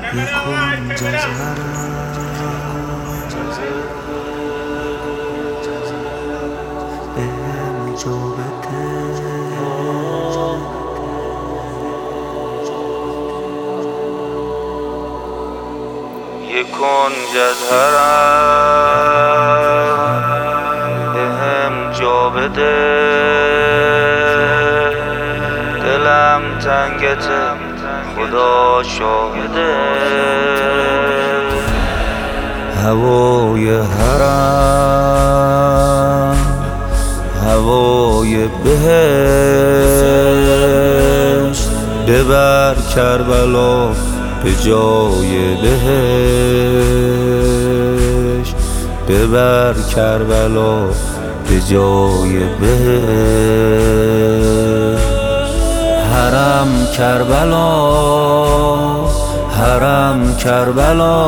کنج از بهم جا بده. یه کنج از حرم بهم جا بده. دلم تنگته خدا شاهده. هوای حرم هوای بهشت، ببر کربلا به جای بهشت، ببر کربلا به جای بهشت. حرم کربلا حرم کربلا،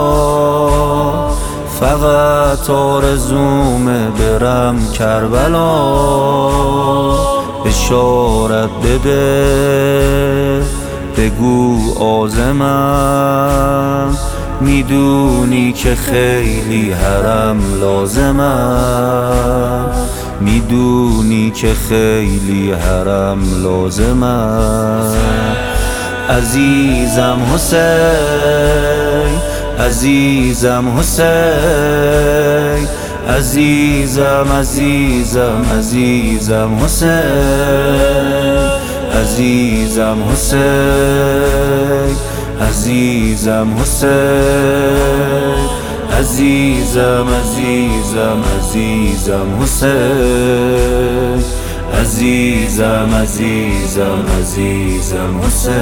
فقط آرزومه برم کربلا. اشارت بده بگو عازمم، میدونی که خیلی حرم لازمم، میدونی که خیلی حرم لازمم. عزیزم حسین عزیزم حسین، عزیزم عزیزم عزیزم حسین، عزیزم حسین عزیزم حسین، عزیزم عزیزم عزیزم حسین، عزیزم عزیزم عزیزم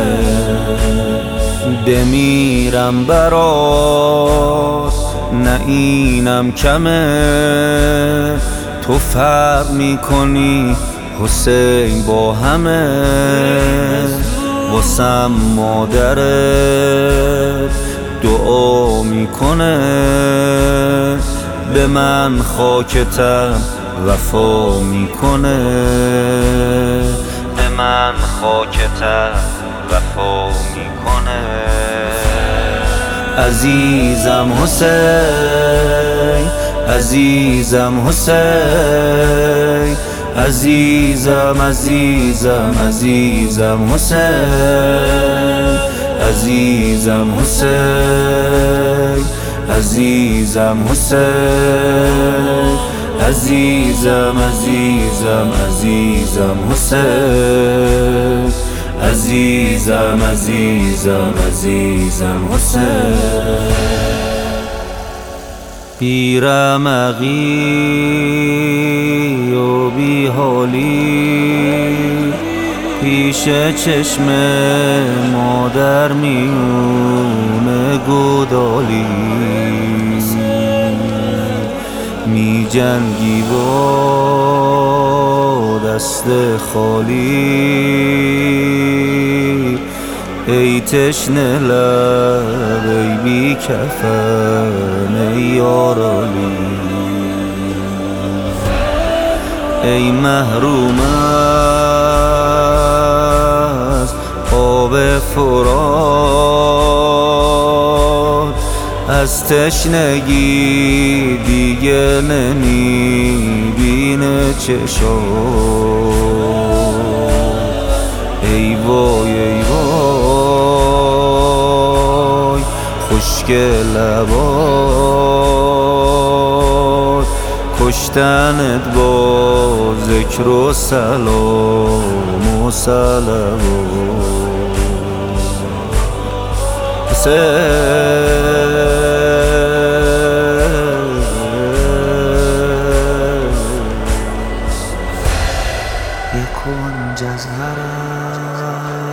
حسین. بمیرم برات نه اینم کمه، تو فرق میکنی حسین با همه. واسم مادرت دعا میکنه، به من خاکتم وفا میکنه، به من خاکتم وفا میکنه. عزیزم حسین عزیزم حسین، عزیزم عزیزم عزیزم حسین، عزیزم حسین عزیزم حسین، عزیزم عزیزم عزیزم حسین، عزیزم عزیزم عزیزم حسین. بی رمقی و بی حالی پیش چشم مادر میونه گودالی، می جنگی با دست خالی. ای تشنه لب ای بی کفن ای یارالی، ای محروم از آب فرات، از تشنگی دیگه نمیبینه چشات. ای وای ای وای خشک لبات، کشتنت با ذکر و سلام و صلوات. یه کنج از حرم